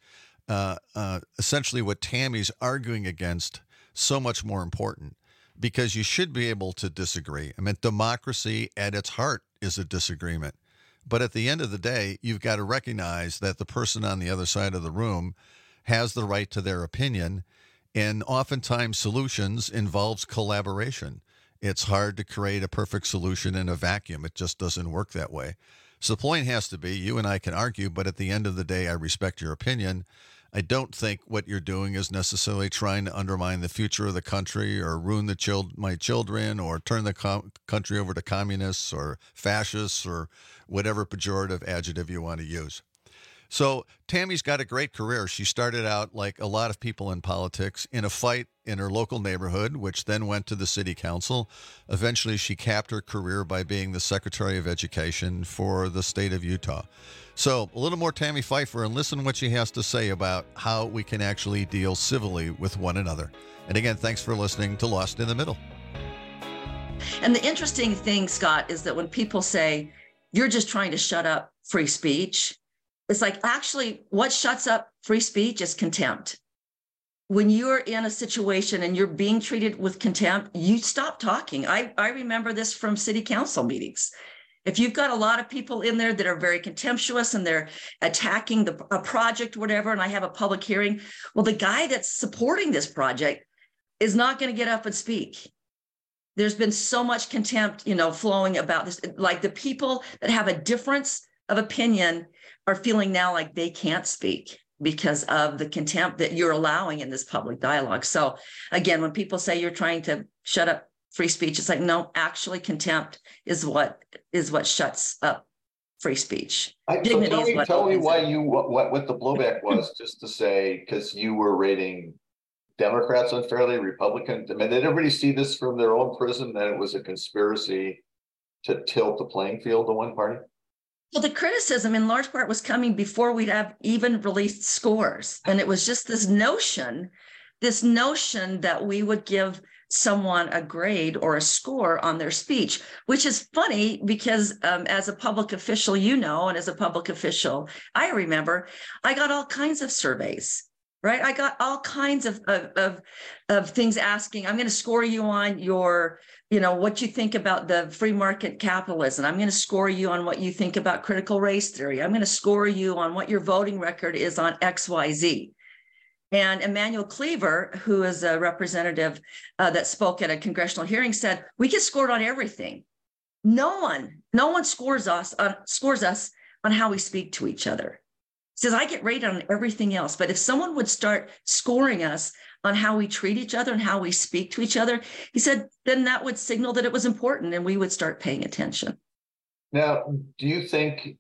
essentially what Tammy's arguing against so much more important, because you should be able to disagree. I mean, democracy at its heart is a disagreement. But at the end of the day, you've got to recognize that the person on the other side of the room has the right to their opinion. And oftentimes solutions involves collaboration. It's hard to create a perfect solution in a vacuum. It just doesn't work that way. So the point has to be, you and I can argue, but at the end of the day, I respect your opinion. I don't think what you're doing is necessarily trying to undermine the future of the country or ruin my children or turn the country over to communists or fascists or whatever pejorative adjective you want to use. So Tammy's got a great career. She started out, like a lot of people in politics, in a fight in her local neighborhood, which then went to the city council. Eventually, she capped her career by being the Secretary of Education for the state of Utah. So a little more Tammy Pfeiffer, and listen what she has to say about how we can actually deal civilly with one another. And again, thanks for listening to Lost in the Middle. And the interesting thing, Scott, is that when people say, you're just trying to shut up free speech, it's like, actually, what shuts up free speech is contempt. When you're in a situation and you're being treated with contempt, you stop talking. I remember this from city council meetings. If you've got a lot of people in there that are very contemptuous and they're attacking a project, whatever, and I have a public hearing, well, the guy that's supporting this project is not going to get up and speak. There's been so much contempt, flowing about this. Like the people that have a difference of opinion are feeling now like they can't speak because of the contempt that you're allowing in this public dialogue. So again, when people say you're trying to shut up free speech, it's like, no, actually contempt is what shuts up free speech. Tell me why what the blowback was, just to say, because you were rating Democrats unfairly, Republicans. I mean, did everybody see this from their own prism, that it was a conspiracy to tilt the playing field to one party? Well, the criticism in large part was coming before we'd have even released scores. And it was just this notion that we would give someone a grade or a score on their speech, which is funny because as a public official, and as a public official, I remember I got all kinds of surveys. Right. I got all kinds of things asking, I'm going to score you on your, what you think about the free market capitalism. I'm going to score you on what you think about critical race theory. I'm going to score you on what your voting record is on XYZ. And Emmanuel Cleaver, who is a representative that spoke at a congressional hearing, said, we get scored on everything. No one scores us on how we speak to each other. says, I get rated on everything else. But if someone would start scoring us on how we treat each other and how we speak to each other, he said, then that would signal that it was important and we would start paying attention. Now, do you think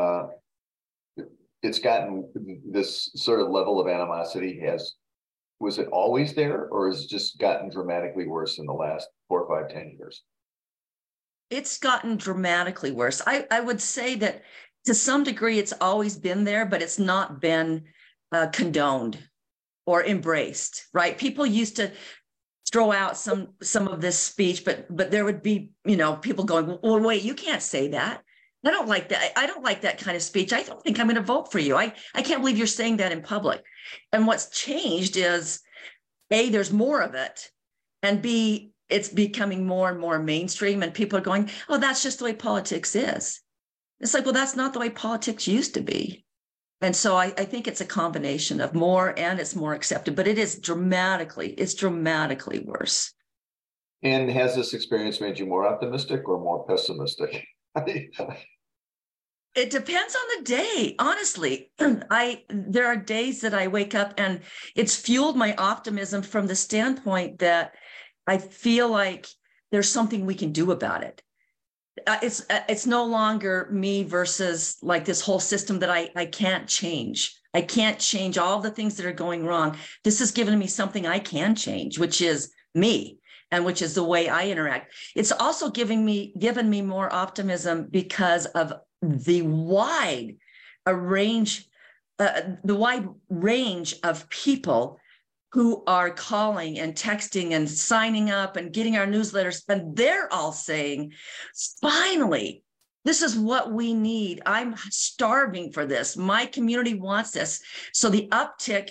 it's gotten this sort of level of animosity was it always there, or has it just gotten dramatically worse in the last 4, 5, 10 years? It's gotten dramatically worse. I would say that to some degree it's always been there, but it's not been condoned or embraced, right? People used to throw out some of this speech, but there would be, people going, well, wait, you can't say that. I don't like that. I don't like that kind of speech. I don't think I'm going to vote for you. I can't believe you're saying that in public. And what's changed is, A, there's more of it, and B, it's becoming more and more mainstream, and people are going, oh, that's just the way politics is. It's like, well, that's not the way politics used to be. And so I think it's a combination of more, and it's more accepted, but it's dramatically worse. And has this experience made you more optimistic or more pessimistic? It depends on the day, honestly. There are days that I wake up and it's fueled my optimism from the standpoint that I feel like there's something we can do about it. It's no longer me versus like this whole system that I can't change. I can't change all the things that are going wrong. This has given me something I can change, which is me, and which is the way I interact. It's also given me more optimism because of the wide range of people who are calling and texting and signing up and getting our newsletters. And they're all saying, finally, this is what we need. I'm starving for this. My community wants this. So the uptick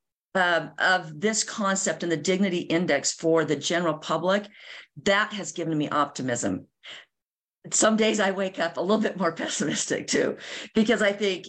of this concept and the dignity index for the general public, that has given me optimism. Some days I wake up a little bit more pessimistic too, because I think,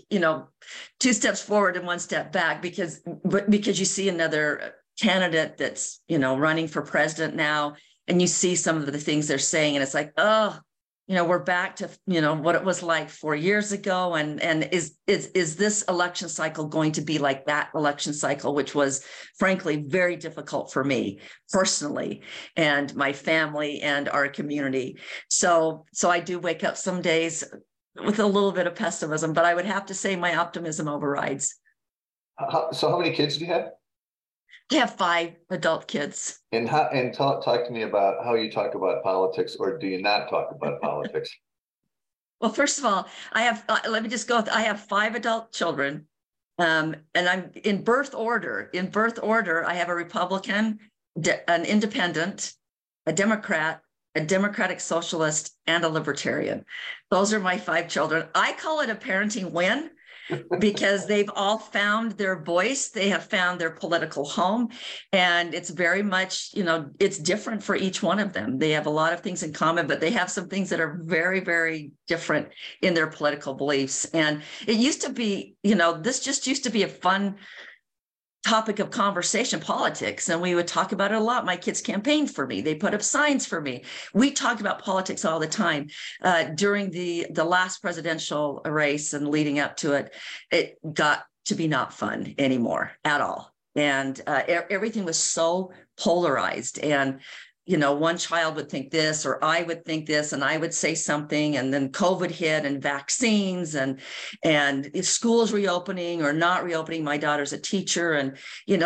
2 steps forward and 1 step back, because you see another candidate that's, running for president now, and you see some of the things they're saying, and it's like, oh, we're back to, what it was like 4 years ago. And is this election cycle going to be like that election cycle, which was frankly very difficult for me personally and my family and our community. So I do wake up some days with a little bit of pessimism, but I would have to say my optimism overrides. So how many kids do you have? I have 5 adult kids. And talk to me about how you talk about politics, or do you not talk about politics? Well, first of all, I have, let me just go. I have 5 adult children, and I'm in birth order. In birth order, I have a Republican, an independent, a Democrat, a Democratic Socialist, and a Libertarian. Those are my 5 children. I call it a parenting win, because they've all found their voice. They have found their political home. And it's very much, it's different for each one of them. They have a lot of things in common, but they have some things that are very, very different in their political beliefs. And it used to be, this just used to be a fun topic of conversation, politics, and we would talk about it a lot. My kids campaigned for me. They put up signs for me. We talked about politics all the time. During the last presidential race and leading up to it, it got to be not fun anymore at all. And everything was so polarized. And one child would think this, or I would think this, and I would say something, and then COVID hit, and vaccines, and if schools reopening or not reopening. My daughter's a teacher, and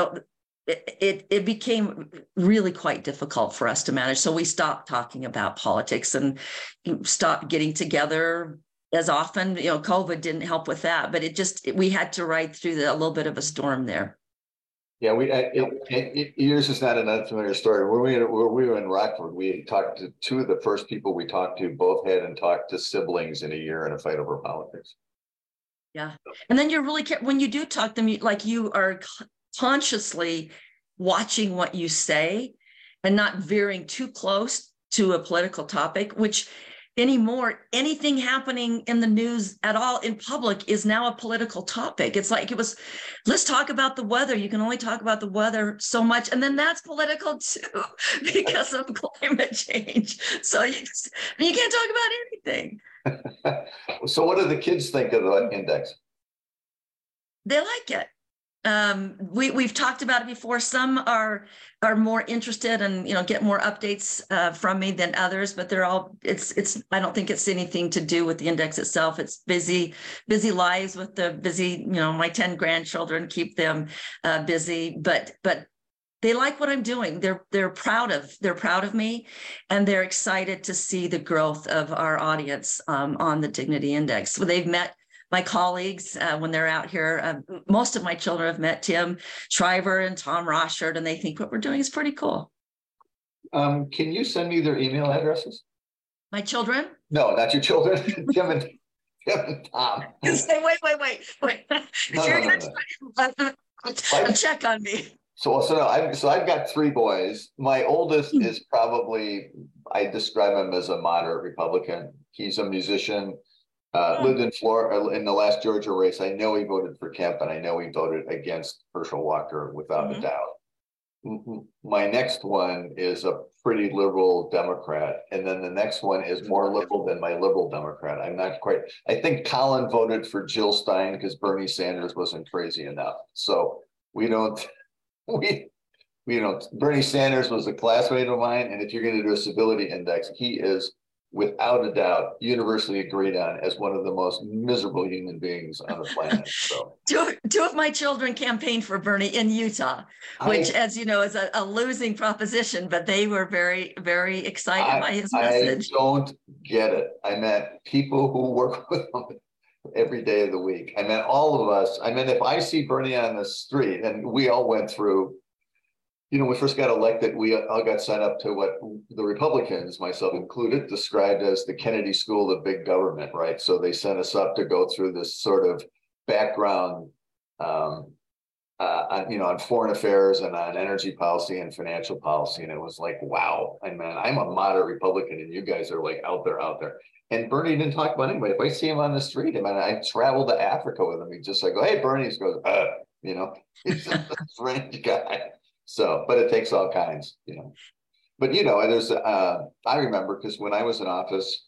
it became really quite difficult for us to manage. So we stopped talking about politics and stopped getting together as often. COVID didn't help with that, but we had to ride through a little bit of a storm there. Yeah, yours is not an unfamiliar story. When we were in Rockford, we talked to 2 of the first people we talked to, both hadn't talked to siblings in a year in a fight over politics. Yeah. And then you're really, when you do talk to them, you are consciously watching what you say and not veering too close to a political topic, which anymore, anything happening in the news at all in public is now a political topic. It's like it was, let's talk about the weather. You can only talk about the weather so much. And then that's political too, because of climate change. So you can't talk about anything. So what do the kids think of the index? They like it. We've talked about it before. Some are more interested and, get more updates from me than others, but they're all, I don't think it's anything to do with the index itself. It's busy lives with the busy, my 10 grandchildren keep them busy, but they like what I'm doing. They're proud of me, and they're excited to see the growth of our audience on the Dignity Index. So they've met my colleagues when they're out here. Most of my children have met Tim Shriver and Tom Rochard, and they think what we're doing is pretty cool. Can you send me their email addresses? My children? No, not your children. Tim and Tom. Say, wait. You're gonna check on me. So I've got 3 boys. My oldest is probably, I describe him as a moderate Republican. He's a musician. Lived in Florida in the last Georgia race. I know he voted for Kemp, and I know he voted against Herschel Walker without a doubt. My next one is a pretty liberal Democrat, and then the next one is more liberal than my liberal Democrat. I'm not quite. I think Colin voted for Jill Stein because Bernie Sanders wasn't crazy enough. So we don't. Bernie Sanders was a classmate of mine, and if you're going to do a civility index, he is, without a doubt, universally agreed on as one of the most miserable human beings on the planet. So two of my children campaigned for Bernie in Utah, which, as you know, is a losing proposition, but they were very, very excited by his message. I don't get it. I met people who work with him every day of the week. I mean, all of us. I mean, if I see Bernie on the street, and we all went through, when we first got elected, we all got signed up to what the Republicans, myself included, described as the Kennedy School of Big Government, right? So they sent us up to go through this sort of background on foreign affairs and on energy policy and financial policy. And it was like, wow, I mean, I'm a moderate Republican and you guys are like out there. And Bernie didn't talk about anybody. If I see him on the street, I mean, I traveled to Africa with him. He just like, hey, Bernie, he goes, he's just a strange guy. So, but it takes all kinds, But there's I remember, because when I was in office,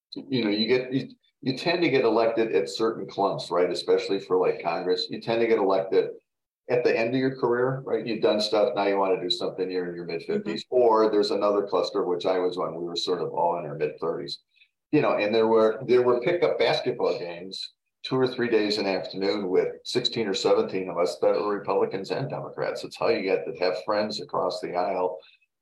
you tend to get elected at certain clumps, right? Especially for like Congress, you tend to get elected at the end of your career, right? You've done stuff, now you want to do something. You're in your mid 50s, or there's another cluster, which I was on. We were sort of all in our mid 30s, and there were pickup basketball games 2 or 3 days in the afternoon with 16 or 17 of us that were Republicans and Democrats. It's how you get to have friends across the aisle.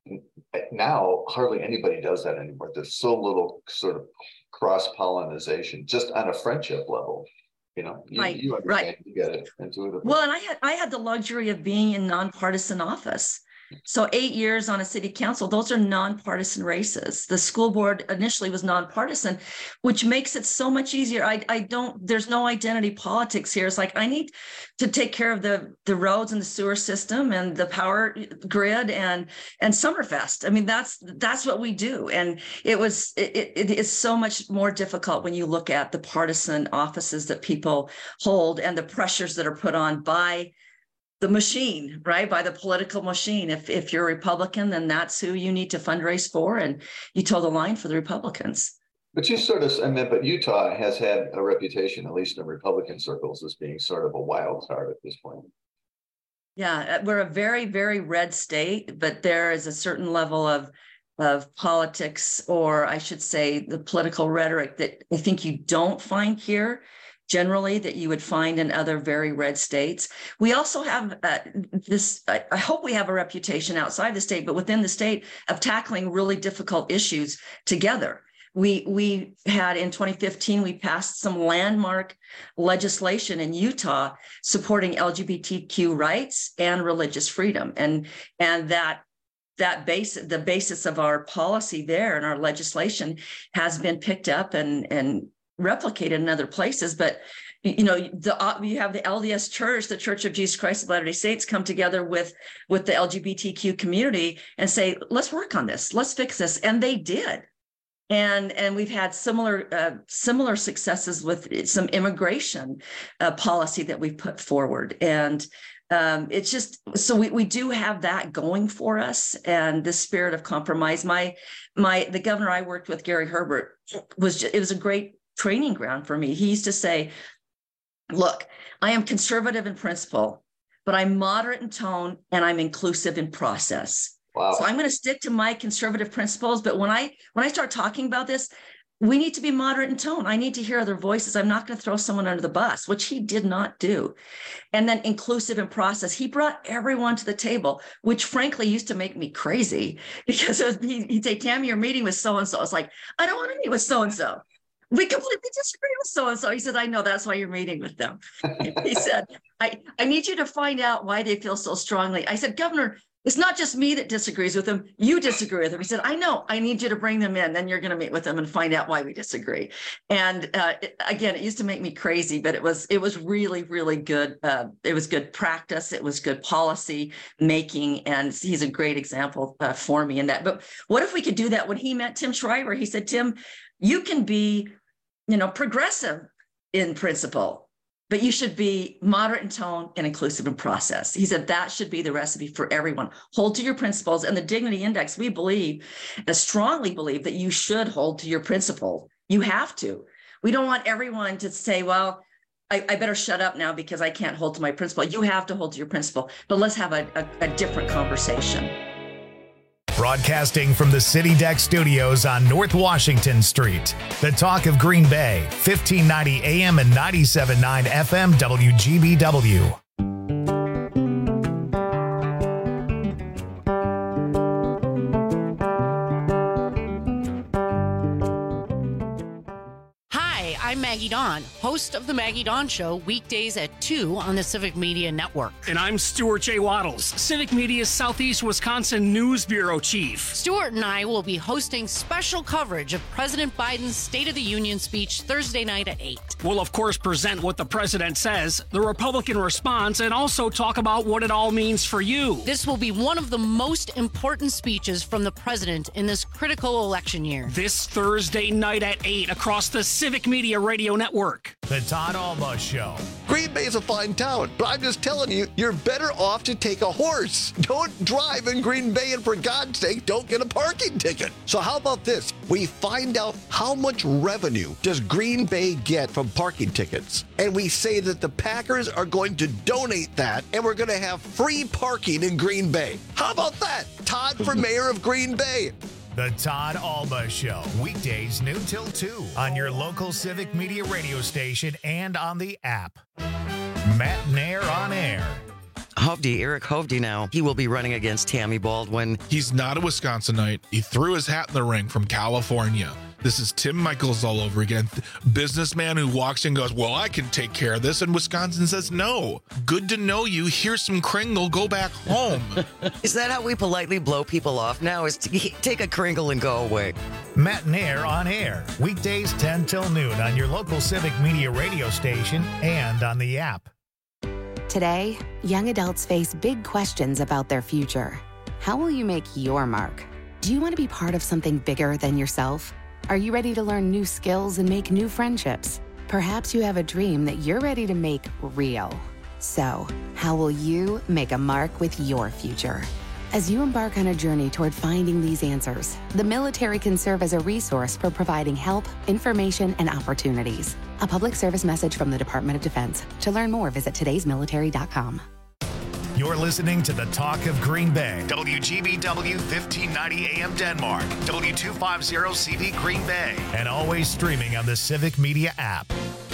Now, hardly anybody does that anymore. There's so little sort of cross-pollination, just on a friendship level. You understand, right. You get it intuitively. Well, and I had the luxury of being in nonpartisan office. So 8 years on a city council, those are nonpartisan races. The school board initially was nonpartisan, which makes it so much easier. There's no identity politics here. It's like, I need to take care of the roads and the sewer system and the power grid and Summerfest. I mean, that's what we do. And it is so much more difficult when you look at the partisan offices that people hold and the pressures that are put on by the machine, right? By the political machine. If you're a Republican, then that's who you need to fundraise for, and you toe the line for the Republicans. But but Utah has had a reputation, at least in Republican circles, as being sort of a wild card at this point. Yeah, we're a very, very red state, but there is a certain level of politics, or I should say the political rhetoric, that I think you don't find here generally, that you would find in other very red states. We also have I hope we have a reputation outside the state, but within the state, of tackling really difficult issues together. We had in 2015, we passed some landmark legislation in Utah supporting LGBTQ rights and religious freedom. And the basis of our policy there and our legislation has been picked up and replicated in other places. But you have the LDS Church, the Church of Jesus Christ of Latter-day Saints, come together with the LGBTQ community and say, let's work on this, let's fix this, and they did. And we've had similar successes with some immigration policy that we've put forward. And it's just, so we do have that going for us, and the spirit of compromise. The governor I worked with, Gary Herbert, it was a great training ground for me. He used to say, look, I am conservative in principle, but I'm moderate in tone and I'm inclusive in process. Wow. So I'm going to stick to my conservative principles. But when I start talking about this, we need to be moderate in tone. I need to hear other voices. I'm not going to throw someone under the bus, which he did not do. And then inclusive in process. He brought everyone to the table, which frankly used to make me crazy because he'd say, Tammy, you're meeting with so-and-so. I was like, I don't want to meet with so-and-so. We completely disagree with so-and-so. He said, I know, that's why you're meeting with them. He said, I need you to find out why they feel so strongly. I said, Governor, it's not just me that disagrees with them. You disagree with them. He said, I know, I need you to bring them in. Then you're going to meet with them and find out why we disagree. And again, it used to make me crazy, but it was really, really good. It was good practice. It was good policy making. And he's a great example for me in that. But what if we could do that when he met Tim Shriver? He said, Tim, you can be, progressive in principle, but you should be moderate in tone and inclusive in process. He said that should be the recipe for everyone. Hold to your principles. And the Dignity Index, we believe, strongly believe that you should hold to your principles. You have to. We don't want everyone to say, well, I better shut up now because I can't hold to my principle. You have to hold to your principle, but let's have a different conversation. Broadcasting from the City Deck Studios on North Washington Street. The Talk of Green Bay, 1590 AM and 97.9 FM WGBW. I'm Maggie Dawn, host of The Maggie Dawn Show, weekdays at 2 on the Civic Media Network. And I'm Stuart J. Waddles, Civic Media's Southeast Wisconsin News Bureau Chief. Stuart and I will be hosting special coverage of President Biden's State of the Union speech Thursday night at 8. We'll, of course, present what the president says, the Republican response, and also talk about what it all means for you. This will be one of the most important speeches from the president in this critical election year. This Thursday night at 8 across the Civic Media Radio Network. The Todd Alma Show. Green Bay is a fine town, but I'm just telling you, you're better off to take a horse. Don't drive in Green Bay, and for God's sake, don't get a parking ticket. So how about this? We find out how much revenue does Green Bay get from parking tickets, and we say that the Packers are going to donate that, and we're going to have free parking in Green Bay. How about that? Todd for mayor of Green Bay. The Todd Alma Show, weekdays noon till 2 on your local Civic Media radio station and on the app. Matt Nair on air. Eric Hovde now. He will be running against Tammy Baldwin. He's not a Wisconsinite. He threw his hat in the ring from California. This is Tim Michaels all over again. Businessman who walks in and goes, well, I can take care of this. And Wisconsin says, no. Good to know you. Here's some Kringle. Go back home. Is that how we politely blow people off now? Is to take a Kringle and go away? Matt Nair on air. Weekdays 10 till noon on your local Civic Media radio station and on the app. Today, young adults face big questions about their future. How will you make your mark? Do you want to be part of something bigger than yourself? Are you ready to learn new skills and make new friendships? Perhaps you have a dream that you're ready to make real. So, how will you make a mark with your future? As you embark on a journey toward finding these answers, the military can serve as a resource for providing help, information, and opportunities. A public service message from the Department of Defense. To learn more, visit todaysmilitary.com. You're listening to the Talk of Green Bay. WGBW 1590 AM Denmark. W250CD Green Bay. And always streaming on the Civic Media app.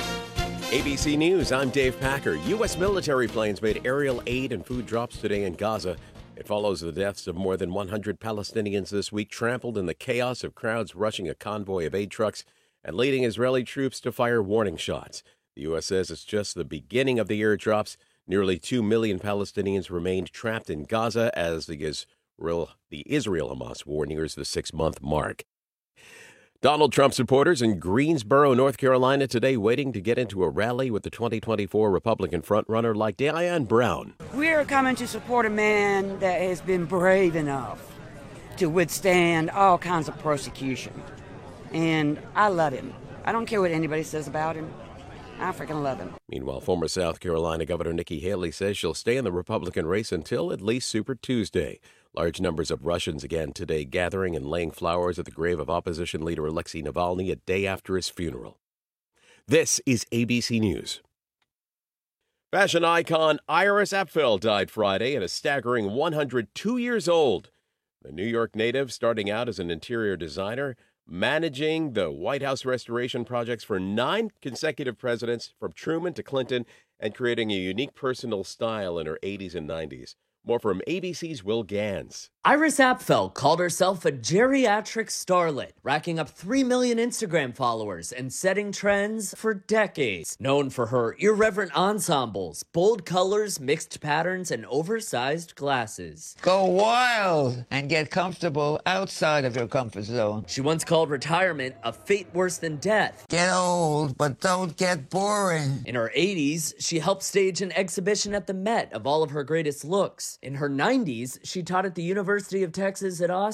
ABC News, I'm Dave Packer. U.S. military planes made aerial aid and food drops today in Gaza. It follows the deaths of more than 100 Palestinians this week, trampled in the chaos of crowds rushing a convoy of aid trucks and leading Israeli troops to fire warning shots. The U.S. says it's just the beginning of the airdrops. Nearly 2 million Palestinians remained trapped in Gaza as the Israel-Hamas war nears the 6-month mark. Donald Trump supporters in Greensboro, North Carolina today waiting to get into a rally with the 2024 Republican frontrunner like Diane Brown. We're coming to support a man that has been brave enough to withstand all kinds of persecution. And I love him. I don't care what anybody says about him. I freaking love him. Meanwhile, former South Carolina Governor Nikki Haley says she'll stay in the Republican race until at least Super Tuesday. Large numbers of Russians again today gathering and laying flowers at the grave of opposition leader Alexei Navalny a day after his funeral. This is ABC News. Fashion icon Iris Apfel died Friday at a staggering 102 years old. The New York native, starting out as an interior designer, managing the White House restoration projects for 9 consecutive presidents, from Truman to Clinton, and creating a unique personal style in her 80s and 90s. More from ABC's Will Gans. Iris Apfel called herself a geriatric starlet, racking up 3 million Instagram followers and setting trends for decades. Known for her irreverent ensembles, bold colors, mixed patterns, and oversized glasses. Go wild and get comfortable outside of your comfort zone. She once called retirement a fate worse than death. Get old, but don't get boring. In her 80s, she helped stage an exhibition at the Met of all of her greatest looks. In her 90s, she taught at the University of Texas at Austin.